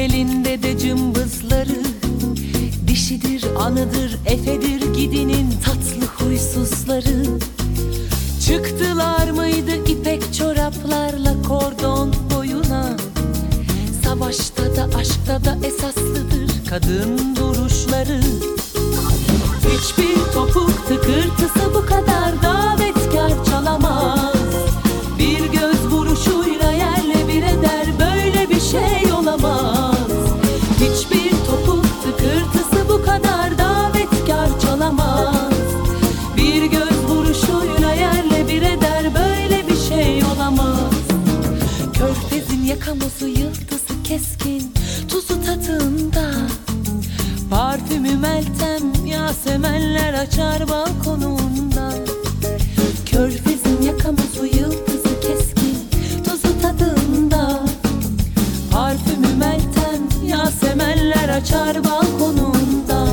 elinde de cımbızları, dişidir, anıdır, efedir gidinin tatlı huysuzları. Çıktılar mıydı ipek çoraplarla kordon boyuna? Savaşta da aşkta da esaslıdır kadın duruşları. Hiçbir topuk tıkırtısı bu kadar davetkar çalamaz. Bir göz vuruşuyla yerle bir eder, böyle bir şey olamaz. Hiçbir topuk tıkırtısı bu kadar davetkar çalamaz. Bir göz vuruşuyla yerle bir eder, böyle bir şey olamaz. Körfezin yakamozu yıldızı keskin, tuzu tadında. Parfümü Meltem, yasemenler açar balkonunda. Körfezin yakamozu yıldızı keskin, tuzu tadında. Parfümü Meltem, yasemenler açar balkonunda.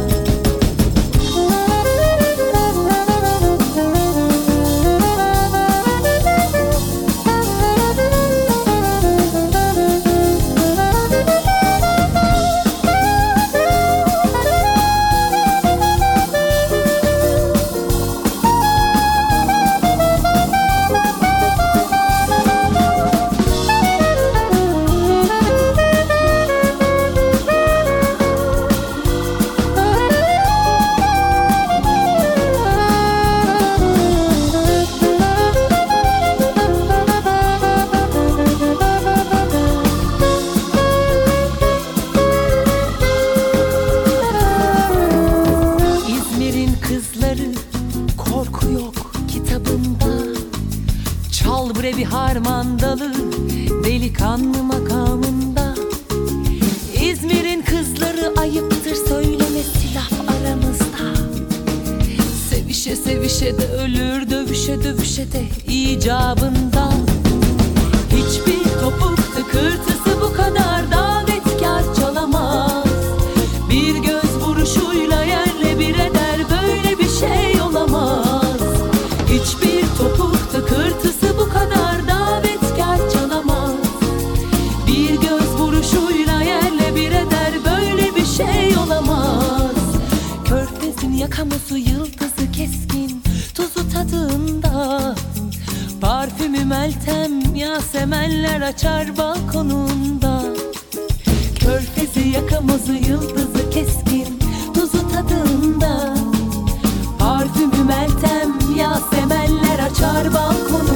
Korku yok kitabında. Çal bre bir harmandalı, delikanlı makamında. İzmir'in kızları ayıptır söylemesi laf aramızda. Sevişe sevişe de ölür, dövüşe dövüşe de icabında. Hiçbir topuk tıkırtısı bu kadar davetkar çalamaz. Bir göz vuruşuyla yerle bir eder, böyle bir şey olamaz. Hiçbir topuk tıkırtısı bu kadar davetkar çalamaz. Bir göz vuruşuyla yerle bir eder, böyle bir şey olamaz. Körfezin yakamozu yıldızı keskin, tuzu tadında. Parfümü Meltem, yasemenler açar balkonunda. Körfezi yakamozu yıldızı keskin, tuzu tadında. Parfümü Meltem, yasemenler açar balkonunda.